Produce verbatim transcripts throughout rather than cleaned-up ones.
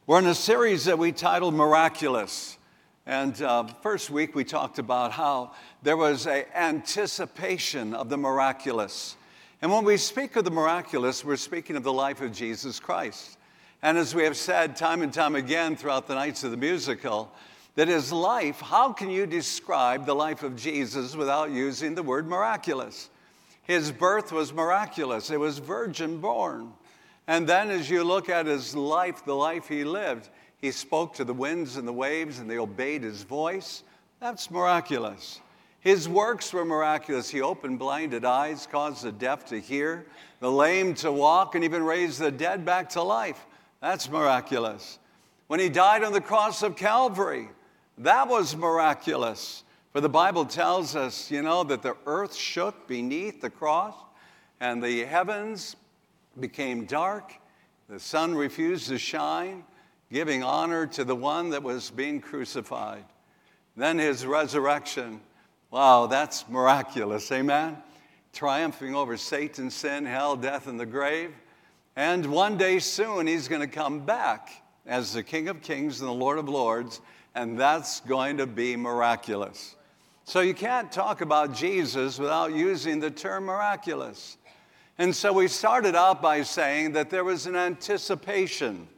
We're in a series that we titled Miraculous. And uh, first week we talked about how there was an anticipation of the miraculous. And when we speak of the miraculous, we're speaking of the life of Jesus Christ. And as we have said time and time again throughout the nights of the musical, that his life, how can you describe the life of Jesus without using the word miraculous? His birth was miraculous. It was virgin born. And then as you look at his life, the life he lived, he spoke to the winds and the waves and they obeyed his voice. That's miraculous. His works were miraculous. He opened blinded eyes, caused the deaf to hear, the lame to walk, and even raised the dead back to life. That's miraculous. When he died on the cross of Calvary, that was miraculous. For the Bible tells us, you know, that the earth shook beneath the cross and the heavens became dark. The sun refused to shine, giving honor to the one that was being crucified. Then his resurrection. Wow, that's miraculous, amen? Triumphing over Satan, sin, hell, death, and the grave. And one day soon, he's going to come back as the King of Kings and the Lord of Lords, and that's going to be miraculous. So you can't talk about Jesus without using the term miraculous. And so we started out by saying that there was an anticipation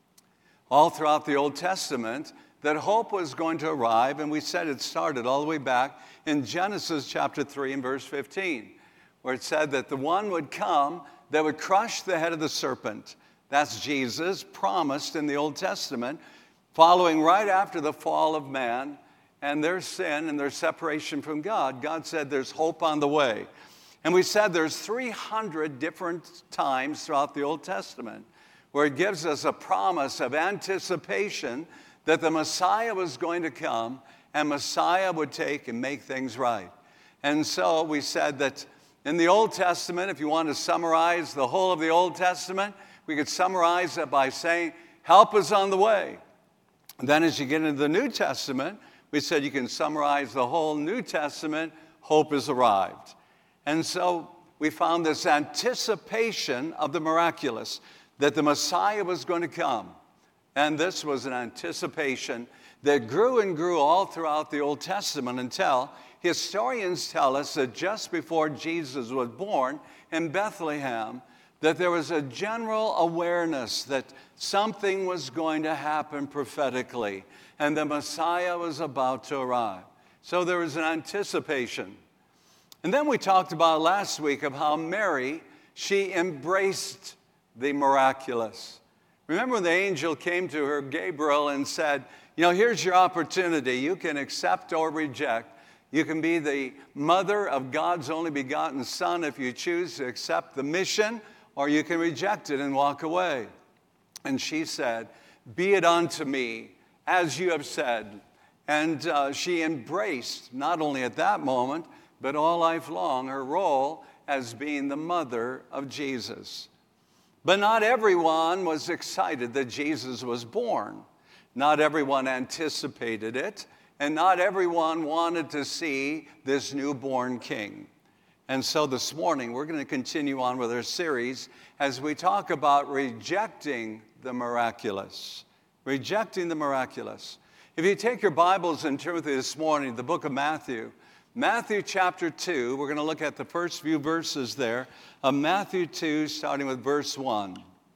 all throughout the Old Testament that hope was going to arrive, and we said it started all the way back in Genesis chapter three and verse fifteen, where it said that the one would come that would crush the head of the serpent. That's Jesus, promised in the Old Testament, following right after the fall of man and their sin and their separation from God. God said there's hope on the way. And we said there's three hundred different times throughout the Old Testament where it gives us a promise of anticipation that the Messiah was going to come and Messiah would take and make things right. And so we said that in the Old Testament, if you want to summarize the whole of the Old Testament, we could summarize it by saying, help is on the way. And then as you get into the New Testament, we said you can summarize the whole New Testament, hope has arrived. And so we found this anticipation of the miraculous, that the Messiah was going to come. And this was an anticipation that grew and grew all throughout the Old Testament until historians tell us that just before Jesus was born in Bethlehem, that there was a general awareness that something was going to happen prophetically, and the Messiah was about to arrive. So there was an anticipation. And then we talked about last week of how Mary, she embraced the miraculous. Remember when the angel came to her, Gabriel, and said, you know, here's your opportunity. You can accept or reject. You can be the mother of God's only begotten Son if you choose to accept the mission, or you can reject it and walk away. And she said, be it unto me as you have said. And uh, she embraced, not only at that moment, but all life long, her role as being the mother of Jesus. But not everyone was excited that Jesus was born. Not everyone anticipated it, and not everyone wanted to see this newborn king. And so this morning, we're going to continue on with our series as we talk about rejecting the miraculous. Rejecting the miraculous. If you take your Bibles and turn with you this morning, the book of Matthew, Matthew chapter two, we're going to look at the first few verses there of Matthew two, starting with verse one.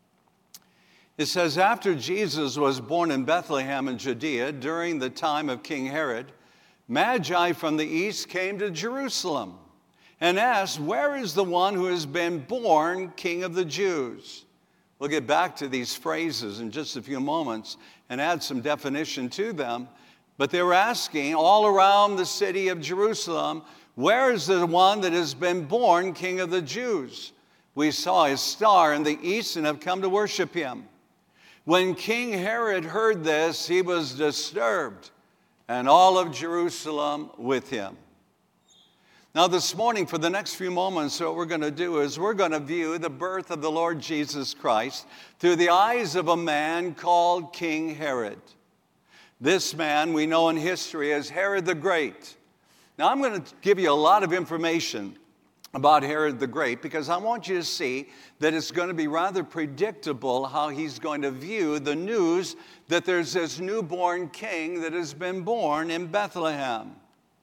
It says, after Jesus was born in Bethlehem in Judea during the time of King Herod, Magi from the east came to Jerusalem and asked, where is the one who has been born King of the Jews? We'll get back to these phrases in just a few moments and add some definition to them. But they were asking all around the city of Jerusalem, where is the one that has been born King of the Jews? We saw his star in the east and have come to worship him. When King Herod heard this, he was disturbed, and all of Jerusalem with him. Now this morning, for the next few moments, what we're going to do is we're going to view the birth of the Lord Jesus Christ through the eyes of a man called King Herod. This man we know in history as Herod the Great. Now I'm going to give you a lot of information about Herod the Great, because I want you to see that it's going to be rather predictable how he's going to view the news that there's this newborn king that has been born in Bethlehem.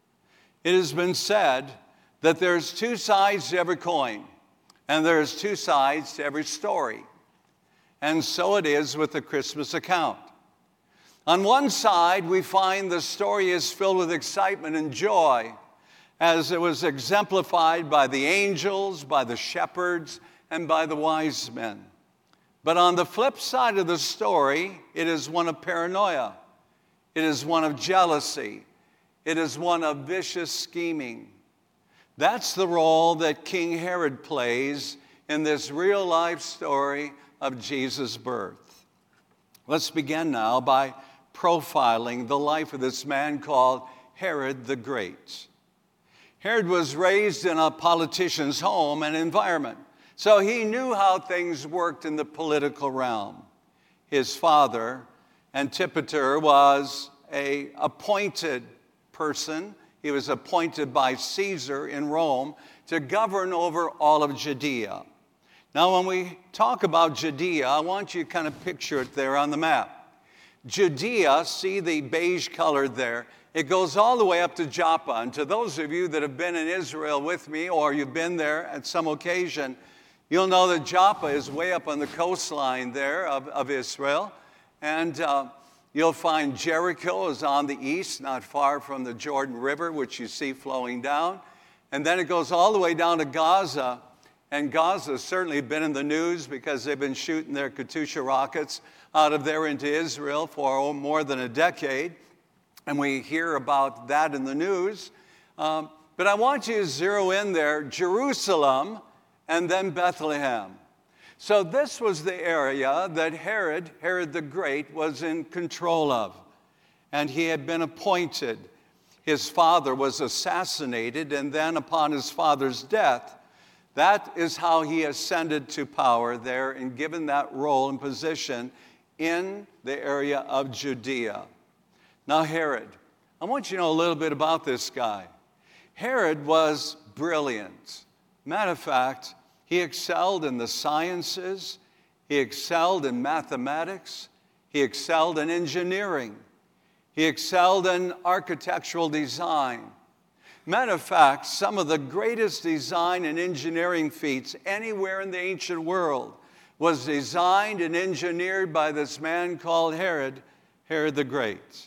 It has been said that there's two sides to every coin, and there's two sides to every story. And so it is with the Christmas account. On one side, we find the story is filled with excitement and joy, as it was exemplified by the angels, by the shepherds, and by the wise men. But on the flip side of the story, it is one of paranoia. It is one of jealousy. It is one of vicious scheming. That's the role that King Herod plays in this real-life story of Jesus' birth. Let's begin now by profiling the life of this man called Herod the Great. Herod was raised in a politician's home and environment, so he knew how things worked in the political realm. His father, Antipater, was an appointed person. He was appointed by Caesar in Rome to govern over all of Judea. Now, when we talk about Judea, I want you to kind of picture it there on the map. Judea, see the beige color there, it goes all the way up to Joppa. And to those of you that have been in Israel with me, or you've been there at some occasion, you'll know that Joppa is way up on the coastline there of, of Israel. And uh, you'll find Jericho is on the east, not far from the Jordan River, which you see flowing down. And then it goes all the way down to Gaza. And Gaza has certainly been in the news because they've been shooting their Katyusha rockets out of there into Israel for more than a decade. And we hear about that in the news. Um, but I want you to zero in there, Jerusalem and then Bethlehem. So this was the area that Herod, Herod the Great, was in control of. And he had been appointed. His father was assassinated, and then upon his father's death, that is how he ascended to power there and given that role and position in the area of Judea. Now, Herod, I want you to know a little bit about this guy. Herod was brilliant. Matter of fact, he excelled in the sciences, he excelled in mathematics, he excelled in engineering, he excelled in architectural design. Matter of fact, some of the greatest design and engineering feats anywhere in the ancient world was designed and engineered by this man called Herod, Herod the Great.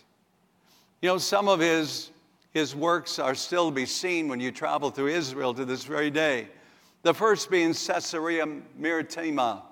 You know, some of his, his works are still to be seen when you travel through Israel to this very day. The first being Caesarea Maritima.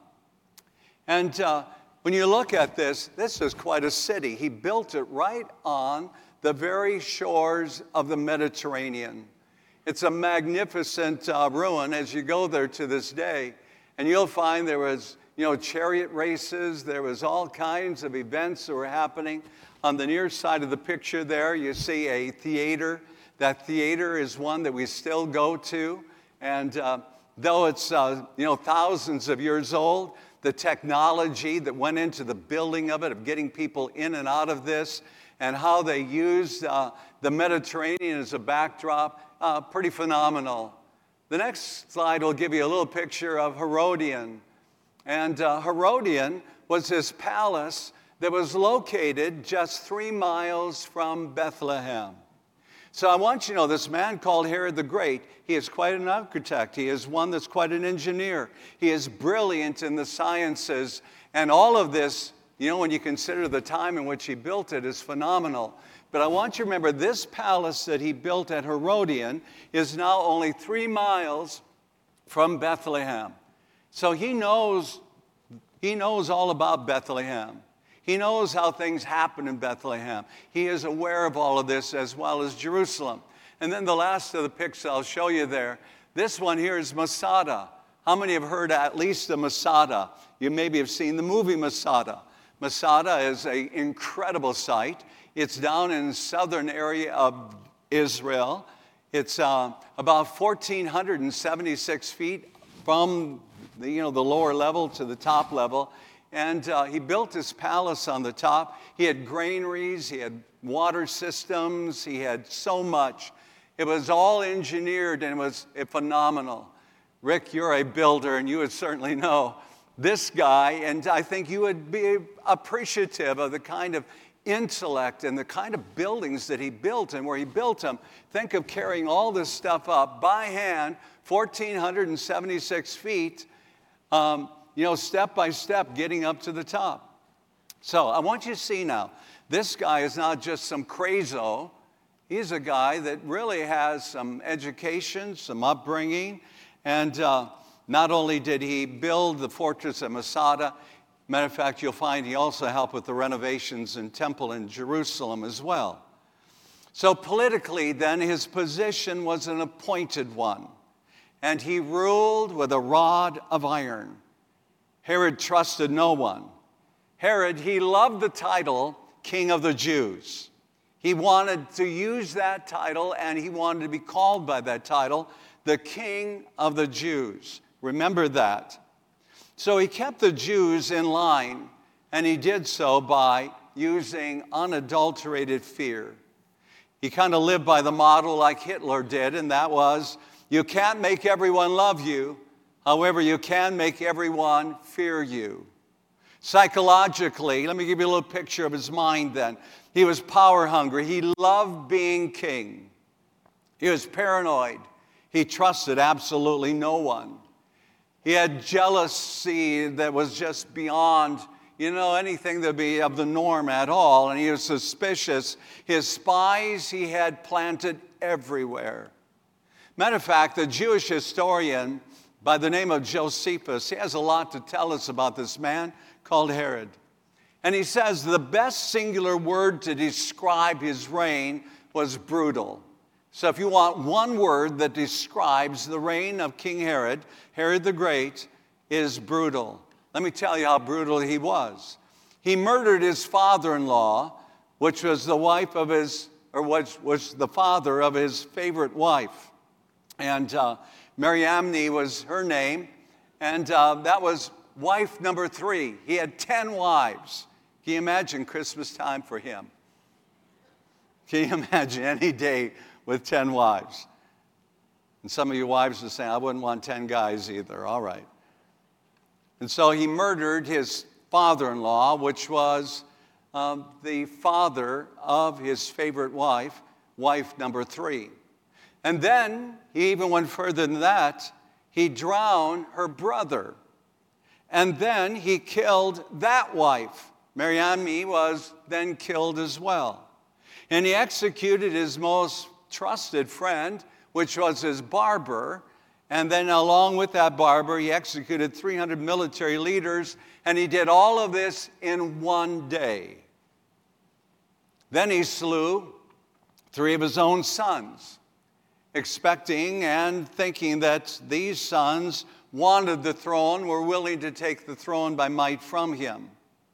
And uh, when you look at this, this is quite a city. He built it right on the very shores of the Mediterranean. It's a magnificent uh, ruin as you go there to this day. And you'll find there was, you know, chariot races. There was all kinds of events that were happening. On the near side of the picture there, you see a theater. That theater is one that we still go to. And uh, though it's, uh, you know, thousands of years old, the technology that went into the building of it, of getting people in and out of this, and how they used uh, the Mediterranean as a backdrop, uh, pretty phenomenal. The next slide will give you a little picture of Herodian. And uh, Herodian was this palace that was located just three miles from Bethlehem. So I want you to know this man called Herod the Great, he is quite an architect. He is one that's quite an engineer. He is brilliant in the sciences. And all of this, you know, when you consider the time in which he built it, is phenomenal. But I want you to remember this palace that he built at Herodian is now only three miles from Bethlehem. So he knows, he knows all about Bethlehem. He knows how things happen in Bethlehem. He is aware of all of this as well as Jerusalem. And then the last of the pics I'll show you there, this one here is Masada. How many have heard at least of Masada? You maybe have seen the movie Masada. Masada is an incredible site. It's down in the southern area of Israel. It's uh, about one thousand four hundred seventy-six feet from the, you know, the lower level to the top level. And uh, he built his palace on the top. He had granaries, he had water systems, he had so much. It was all engineered, and it was phenomenal. Rick, you're a builder, and you would certainly know this guy, and I think you would be appreciative of the kind of intellect and the kind of buildings that he built and where he built them. Think of carrying all this stuff up by hand, one thousand four hundred seventy-six feet, um, you know, step by step, getting up to the top. So I want you to see now, this guy is not just some crazo. He's a guy that really has some education, some upbringing, and uh, not only did he build the fortress at Masada, matter of fact, you'll find he also helped with the renovations in temple in Jerusalem as well. So politically, then, his position was an appointed one, and he ruled with a rod of iron. Herod trusted no one. Herod, he loved the title King of the Jews. He wanted to use that title, and he wanted to be called by that title, the King of the Jews. Remember that. So he kept the Jews in line, and he did so by using unadulterated fear. He kind of lived by the model like Hitler did, and that was, you can't make everyone love you. However, you can make everyone fear you. Psychologically, let me give you a little picture of his mind then. He was power hungry. He loved being king. He was paranoid. He trusted absolutely no one. He had jealousy that was just beyond, you know, anything that would be of the norm at all. And he was suspicious. His spies he had planted everywhere. Matter of fact, the Jewish historian by the name of Josephus, he has a lot to tell us about this man called Herod. And he says the best singular word to describe his reign was brutal. So if you want one word that describes the reign of King Herod, Herod the Great, is brutal. Let me tell you how brutal he was. He murdered his father-in-law, which was the wife of his, or was, was the father of his favorite wife. And uh, Mariamne was her name, and uh, that was wife number three. He had ten wives. Can you imagine Christmas time for him? Can you imagine any day with ten wives? And some of you wives are saying, I wouldn't want ten guys either. All right. And so he murdered his father-in-law, which was um, the father of his favorite wife, wife number three. And then he even went further than that. He drowned her brother. And then he killed that wife. Mariamne was then killed as well. And he executed his most trusted friend, which was his barber. And then along with that barber, he executed three hundred military leaders. And he did all of this in one day. Then he slew three of his own sons, expecting and thinking that these sons wanted the throne, were willing to take the throne by might from him.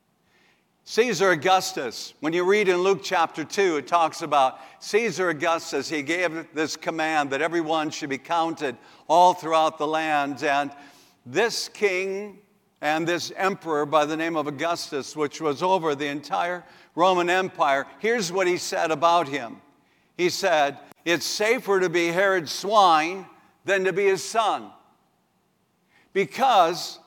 Caesar Augustus, when you read in Luke chapter two, it talks about Caesar Augustus. He gave this command that everyone should be counted all throughout the land. And this king and this emperor by the name of Augustus, which was over the entire Roman Empire, here's what he said about him. He said, it's safer to be Herod's swine than to be his son. Because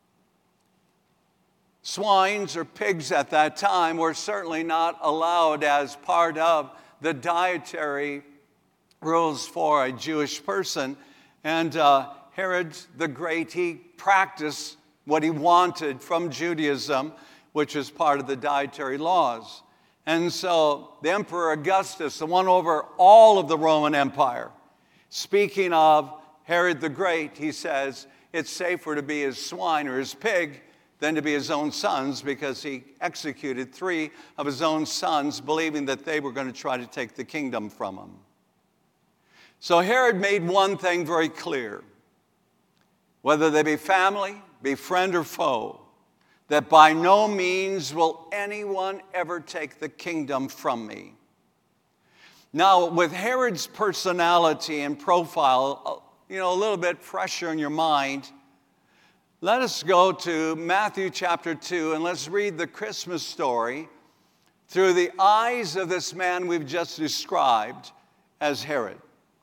swines or pigs at that time were certainly not allowed as part of the dietary rules for a Jewish person. And uh, Herod the Great, he practiced what he wanted from Judaism, which is part of the dietary laws. And so the Emperor Augustus, the one over all of the Roman Empire, speaking of Herod the Great, he says, it's safer to be his swine or his pig than to be his own sons, because he executed three of his own sons, believing that they were going to try to take the kingdom from him. So Herod made one thing very clear, whether they be family, be friend or foe, that by no means will anyone ever take the kingdom from me. Now, with Herod's personality and profile, you know, a little bit fresher in your mind, let us go to Matthew chapter two, and let's read the Christmas story through the eyes of this man we've just described as Herod.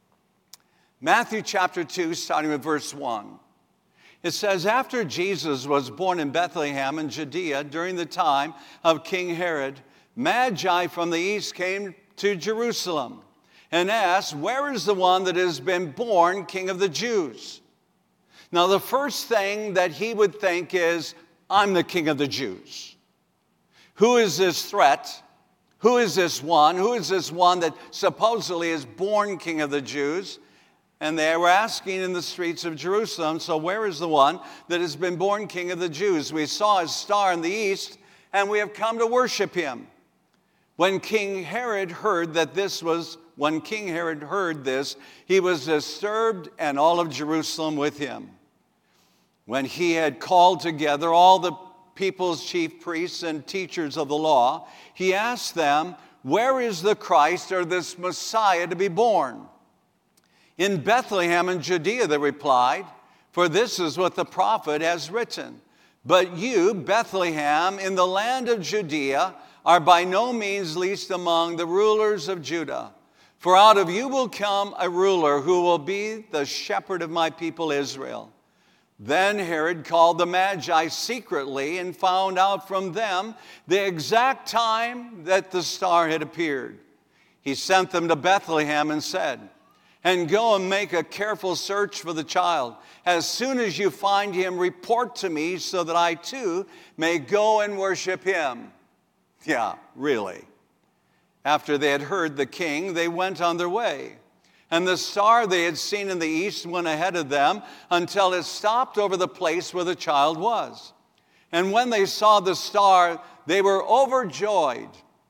Matthew chapter two, starting with verse one. It says, after Jesus was born in Bethlehem in Judea during the time of King Herod, Magi from the east came to Jerusalem and asked, where is the one that has been born King of the Jews? Now, the first thing that he would think is, I'm the King of the Jews. Who is this threat? Who is this one? Who is this one that supposedly is born King of the Jews? And they were asking in the streets of Jerusalem, so where is the one that has been born King of the Jews? We saw his star in the east, and we have come to worship him. When King Herod heard that this was, when King Herod heard this, he was disturbed, and all of Jerusalem with him. When he had called together all the people's chief priests and teachers of the law, he asked them, where is the Christ, or this Messiah, to be born? In Bethlehem in Judea, they replied, for this is what the prophet has written. But you, Bethlehem, in the land of Judea, are by no means least among the rulers of Judah. For out of you will come a ruler who will be the shepherd of my people Israel. Then Herod called the Magi secretly and found out from them the exact time that the star had appeared. He sent them to Bethlehem and said, and go and make a careful search for the child. As soon as you find him, report to me so that I too may go and worship him. Yeah, really. After they had heard the king, they went on their way. And the star they had seen in the east went ahead of them until it stopped over the place where the child was. And when they saw the star, they were overjoyed.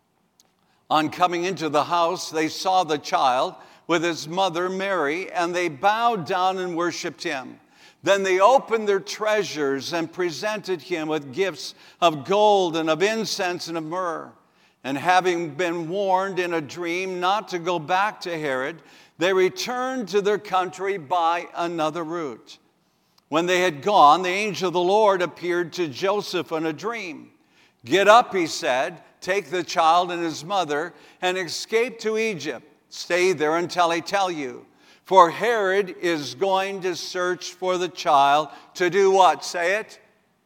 On coming into the house, they saw the child with his mother Mary, and they bowed down and worshiped him. Then they opened their treasures and presented him with gifts of gold and of incense and of myrrh. And having been warned in a dream not to go back to Herod, they returned to their country by another route. When they had gone, the angel of the Lord appeared to Joseph in a dream. Get up, he said, take the child and his mother and escape to Egypt. Stay there until I tell you. For Herod is going to search for the child to do what? Say it.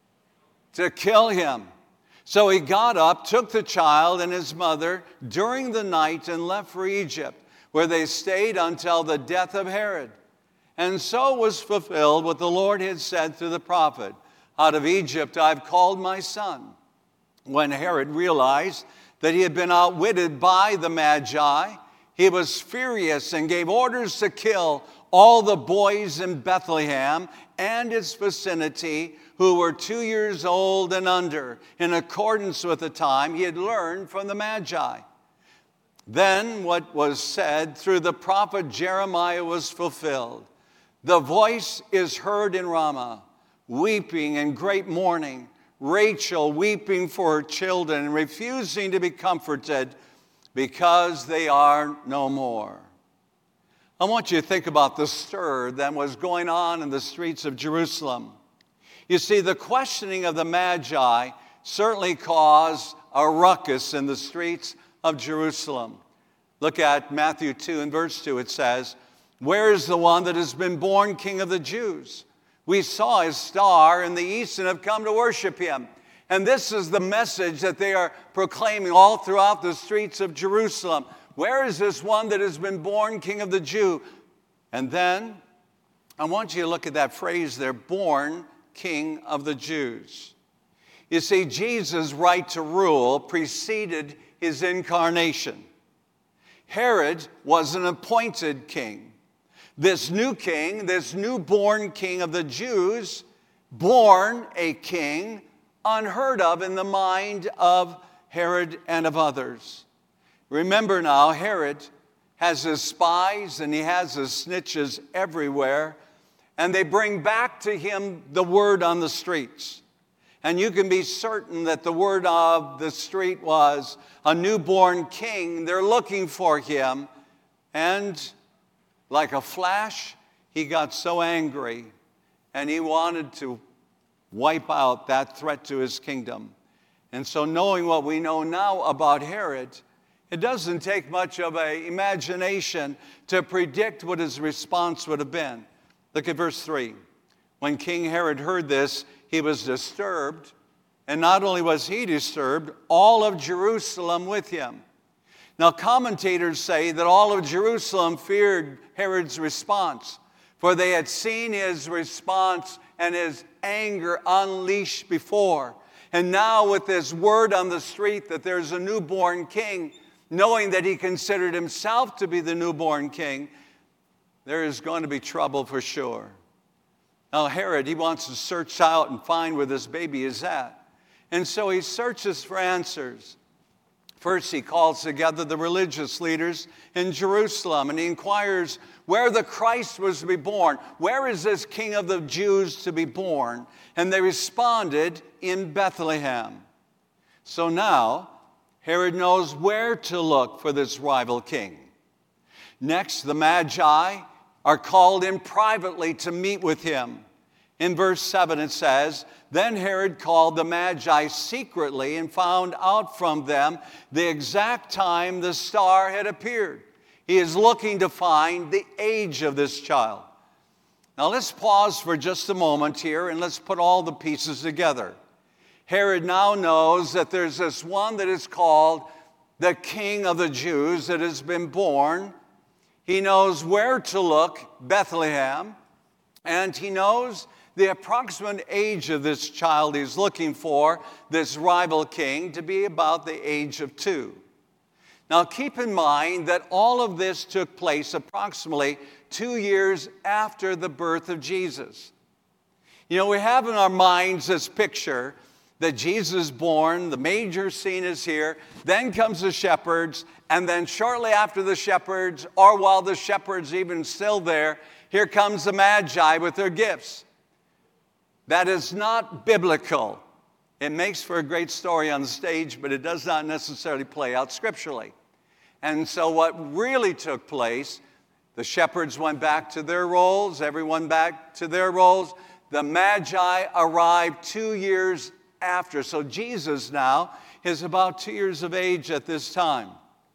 To kill him. So he got up, took the child and his mother during the night and left for Egypt, where they stayed until the death of Herod. And so was fulfilled what the Lord had said through the prophet. Out of Egypt I've called my son. When Herod realized that he had been outwitted by the Magi, he was furious and gave orders to kill all the boys in Bethlehem and its vicinity who were two years old and under, in accordance with the time he had learned from the Magi. Then what was said through the prophet Jeremiah was fulfilled. The voice is heard in Ramah, weeping and great mourning, Rachel weeping for her children and refusing to be comforted, because they are no more. I want you to think about the stir that was going on in the streets of Jerusalem. You see, the questioning of the Magi certainly caused a ruckus in the streets of Jerusalem. Look at Matthew two and verse two. It says, where is the one that has been born King of the Jews? We saw his star in the east and have come to worship him. And this is the message that they are proclaiming all throughout the streets of Jerusalem. Where is this one that has been born King of the Jews? And then I want you to look at that phrase there, born King of the Jews. You see, Jesus' right to rule preceded his incarnation. Herod was an appointed king. This new king, this newborn King of the Jews, born a king, unheard of in the mind of Herod and of others. Remember now, Herod has his spies and he has his snitches everywhere, and they bring back to him the word on the streets. And you can be certain that the word of the street was a newborn king. They're looking for him. And like a flash, he got so angry and he wanted to wipe out that threat to his kingdom. And so knowing what we know now about Herod, It doesn't take much of an imagination to predict what his response would have been. Look at verse three. When King Herod heard this, he was disturbed, and not only was he disturbed, all of Jerusalem with him. Now, commentators say that all of Jerusalem feared Herod's response, for they had seen his response and his anger unleashed before. And now with this word on the street that there's a newborn king, knowing that he considered himself to be the newborn king, there is going to be trouble for sure. Now, Herod, he wants to search out and find where this baby is at. And so he searches for answers. First, he calls together the religious leaders in Jerusalem, and he inquires where the Christ was to be born. Where is this King of the Jews to be born? And they responded, in Bethlehem. So now, Herod knows where to look for this rival king. Next, the Magi are called in privately to meet with him. In verse seven it says, then Herod called the Magi secretly and found out from them the exact time the star had appeared. He is looking to find the age of this child. Now let's pause for just a moment here and let's put all the pieces together. Herod now knows that there's this one that is called the King of the Jews that has been born. He knows where to look, Bethlehem, and he knows the approximate age of this child he's looking for, this rival king, to be about the age of two. Now keep in mind that all of this took place approximately two years after the birth of Jesus. You know, we have in our minds this picture that Jesus is born, the major scene is here, then comes the shepherds, and then shortly after the shepherds, or while the shepherds are even still there, here comes the Magi with their gifts. That is not biblical. It makes for a great story on the stage, but it does not necessarily play out scripturally. And so what really took place, the shepherds went back to their roles, everyone back to their roles. The Magi arrived two years after. So Jesus now is about two years of age at this time.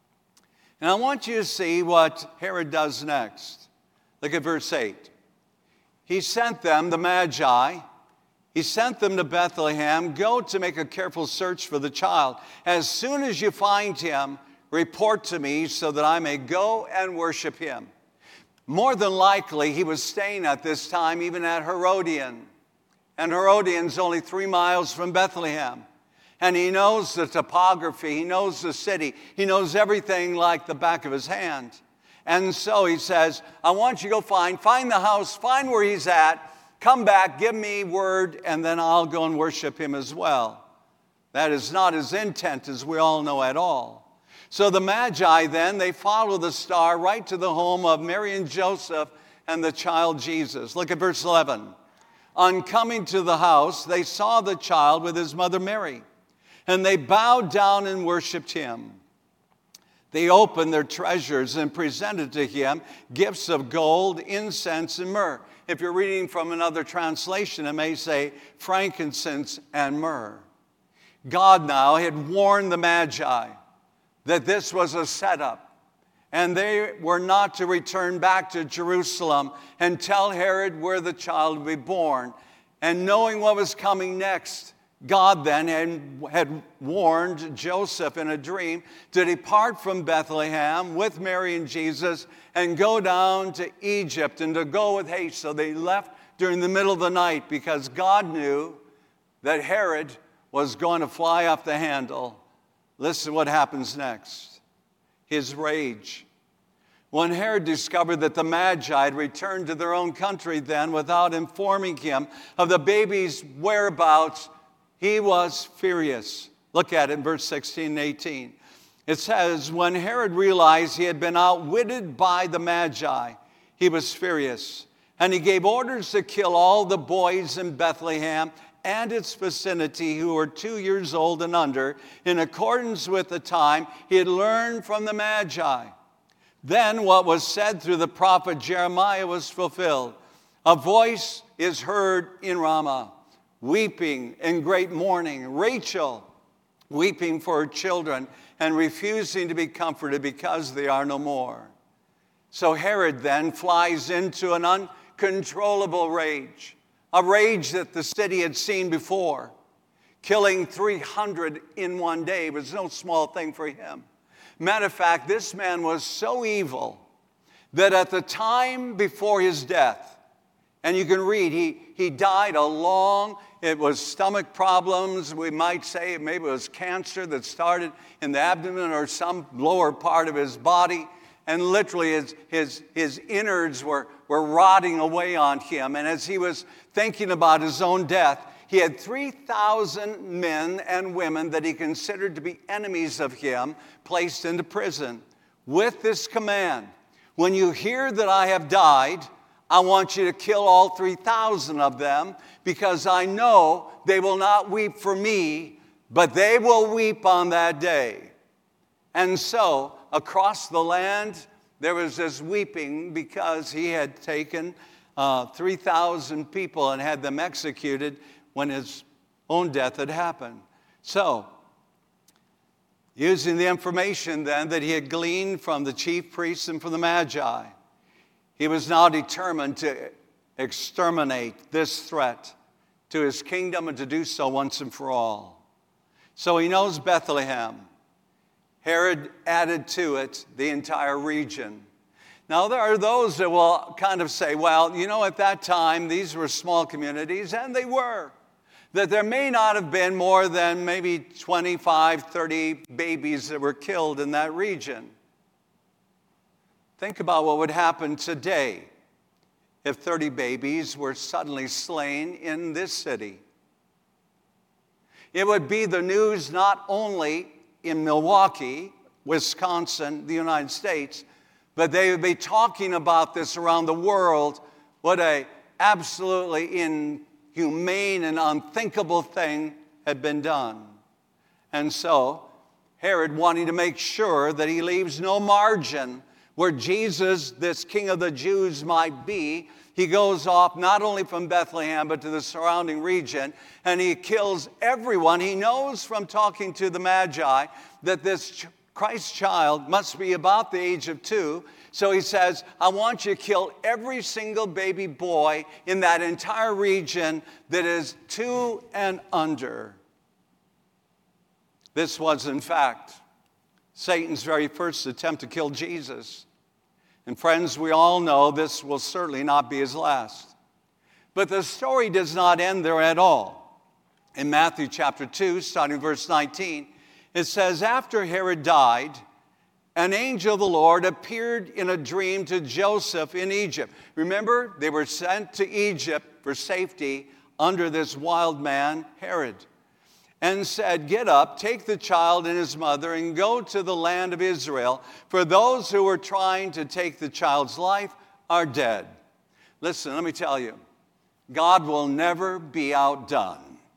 And I want you to see what Herod does next. Look at verse eight. He sent them, the Magi, he sent them to Bethlehem. Go to make a careful search for the child. As soon as you find him, report to me so that I may go and worship him. More than likely, he was staying at this time even at Herodian. And Herodian's only three miles from Bethlehem. And he knows the topography. He knows the city. He knows everything like the back of his hand. And so he says, I want you to go find, find the house, find where he's at. Come back, give me word, and then I'll go and worship him as well. That is not his intent, as we all know at all. So the Magi then, they follow the star right to the home of Mary and Joseph and the child Jesus. Look at verse eleven. On coming to the house, they saw the child with his mother Mary, and they bowed down and worshiped him. They opened their treasures and presented to him gifts of gold, incense, and myrrh. If you're reading from another translation, it may say frankincense and myrrh. God now had warned the Magi that this was a setup, and they were not to return back to Jerusalem and tell Herod where the child would be born. And knowing what was coming next, God then had, had warned Joseph in a dream to depart from Bethlehem with Mary and Jesus and go down to Egypt and to go with haste. So they left during the middle of the night because God knew that Herod was going to fly off the handle. Listen what happens next. His rage. When Herod discovered that the Magi had returned to their own country then without informing him of the baby's whereabouts, he was furious. Look at it in verse sixteen and eighteen. It says, when Herod realized he had been outwitted by the Magi, he was furious. And he gave orders to kill all the boys in Bethlehem and its vicinity who were two years old and under, in accordance with the time he had learned from the Magi. Then what was said through the prophet Jeremiah was fulfilled. A voice is heard in Ramah, weeping in great mourning, Rachel weeping for her children and refusing to be comforted because they are no more. So Herod then flies into an uncontrollable rage, a rage that the city had seen before. Killing three hundred in one day was no small thing for him. Matter of fact, this man was so evil that at the time before his death, and you can read, he, he died a long, it was stomach problems, we might say, maybe it was cancer that started in the abdomen or some lower part of his body, and literally his, his, his innards were, were rotting away on him. And as he was thinking about his own death, he had three thousand men and women that he considered to be enemies of him placed into prison with this command: when you hear that I have died, I want you to kill all three thousand of them, because I know they will not weep for me, but they will weep on that day. And so across the land, there was this weeping because he had taken uh, three thousand people and had them executed when his own death had happened. So, using the information then that he had gleaned from the chief priests and from the Magi, he was now determined to exterminate this threat to his kingdom and to do so once and for all. So he knows Bethlehem. Herod added to it the entire region. Now, there are those that will kind of say, well, you know, at that time, these were small communities, and they were. That there may not have been more than maybe twenty-five, thirty babies that were killed in that region. Think about what would happen today if thirty babies were suddenly slain in this city. It would be the news not only in Milwaukee, Wisconsin, the United States, but they would be talking about this around the world. What a absolutely inhumane and unthinkable thing had been done. And so Herod, wanting to make sure that he leaves no margin where Jesus, this King of the Jews, might be, he goes off not only from Bethlehem but to the surrounding region, and he kills everyone. He knows from talking to the Magi that this Christ child must be about the age of two. So he says, I want you to kill every single baby boy in that entire region that is two and under. This was, in fact, Satan's very first attempt to kill Jesus. And friends, we all know this will certainly not be his last. But the story does not end there at all. In Matthew chapter two, starting verse nineteen, it says, after Herod died, an angel of the Lord appeared in a dream to Joseph in Egypt. Remember, they were sent to Egypt for safety under this wild man, Herod, and said, get up, take the child and his mother, and go to the land of Israel, for those who were trying to take the child's life are dead. Listen, let me tell you, God will never be outdone.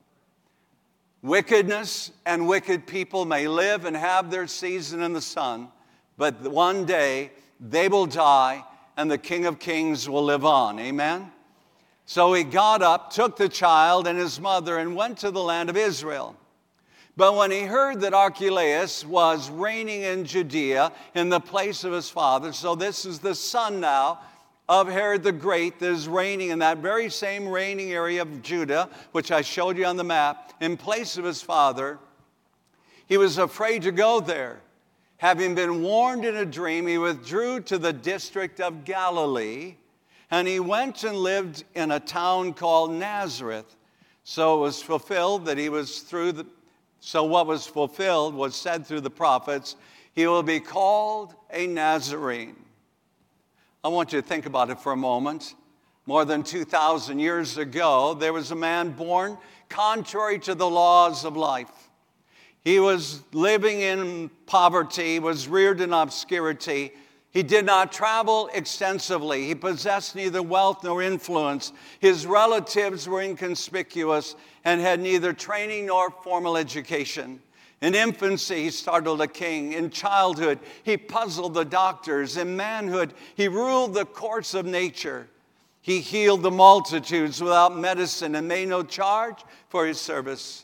Wickedness and wicked people may live and have their season in the sun, but one day they will die and the King of Kings will live on. Amen? So he got up, took the child and his mother, and went to the land of Israel. But when he heard that Archelaus was reigning in Judea in the place of his father, so this is the son now of Herod the Great that is reigning in that very same reigning area of Judah, which I showed you on the map, in place of his father, he was afraid to go there. Having been warned in a dream, he withdrew to the district of Galilee, and he went and lived in a town called Nazareth. So it was fulfilled that he was through the, so what was fulfilled was said through the prophets, he will be called a Nazarene. I want you to think about it for a moment. More than two thousand years ago, there was a man born contrary to the laws of life. He was living in poverty, was reared in obscurity. He did not travel extensively. He possessed neither wealth nor influence. His relatives were inconspicuous and had neither training nor formal education. In infancy, he startled a king. In childhood, he puzzled the doctors. In manhood, he ruled the course of nature. He healed the multitudes without medicine and made no charge for his service.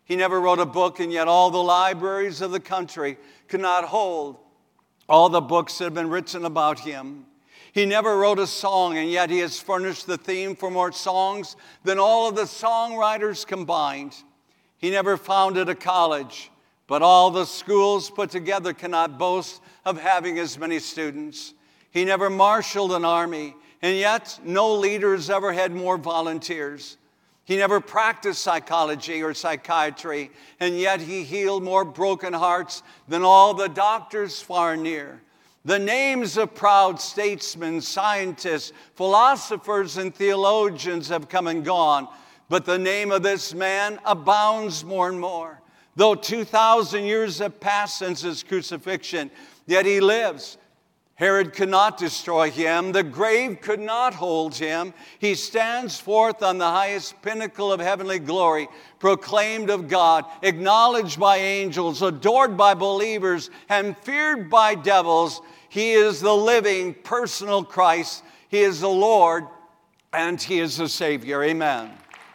He never wrote a book, and yet all the libraries of the country could not hold all the books that have been written about him. He never wrote a song, and yet he has furnished the theme for more songs than all of the songwriters combined. He never founded a college, but all the schools put together cannot boast of having as many students. He never marshaled an army, and yet no leaders ever had more volunteers. He never practiced psychology or psychiatry, and yet he healed more broken hearts than all the doctors far and near. The names of proud statesmen, scientists, philosophers, and theologians have come and gone, but the name of this man abounds more and more. Though two thousand years have passed since his crucifixion, yet he lives. Herod could not destroy him. The grave could not hold him. He stands forth on the highest pinnacle of heavenly glory, proclaimed of God, acknowledged by angels, adored by believers, and feared by devils. He is the living, personal Christ. He is the Lord, and he is the Savior. Amen.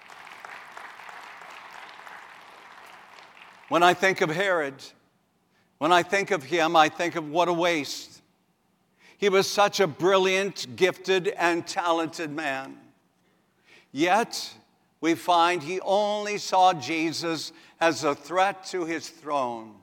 When I think of Herod, when I think of him, I think of what a waste. He was such a brilliant, gifted, and talented man. Yet, we find he only saw Jesus as a threat to his throne.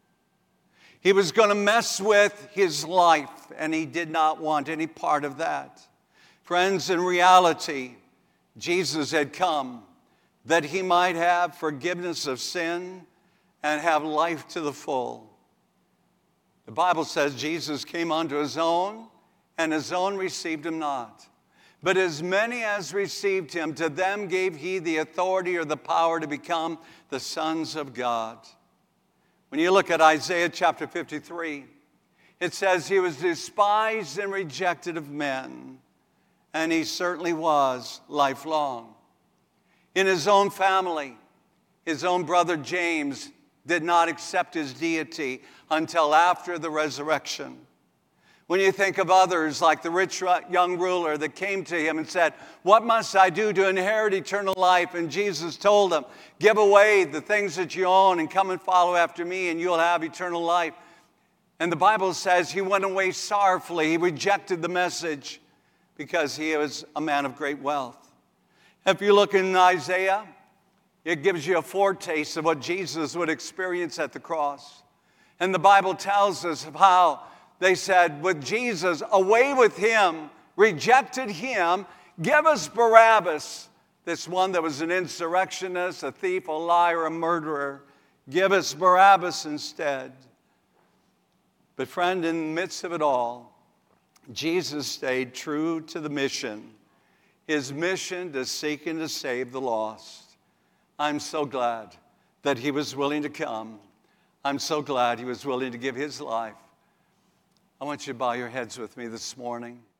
He was going to mess with his life, and he did not want any part of that. Friends, in reality, Jesus had come that he might have forgiveness of sin and have life to the full. The Bible says Jesus came unto his own, and his own received him not. But as many as received him, to them gave he the authority or the power to become the sons of God. When you look at Isaiah chapter fifty-three, it says he was despised and rejected of men, and he certainly was lifelong. In his own family, his own brother James did not accept his deity until after the resurrection. When you think of others like the rich young ruler that came to him and said, "What must I do to inherit eternal life?" And Jesus told him, "Give away the things that you own and come and follow after me, and you'll have eternal life." And the Bible says he went away sorrowfully. He rejected the message because he was a man of great wealth. If you look in Isaiah, it gives you a foretaste of what Jesus would experience at the cross. And the Bible tells us of how they said, with Jesus, away with him, rejected him, give us Barabbas, this one that was an insurrectionist, a thief, a liar, a murderer. Give us Barabbas instead. But friend, in the midst of it all, Jesus stayed true to the mission, his mission to seek and to save the lost. I'm so glad that he was willing to come. I'm so glad he was willing to give his life. I want you to bow your heads with me this morning.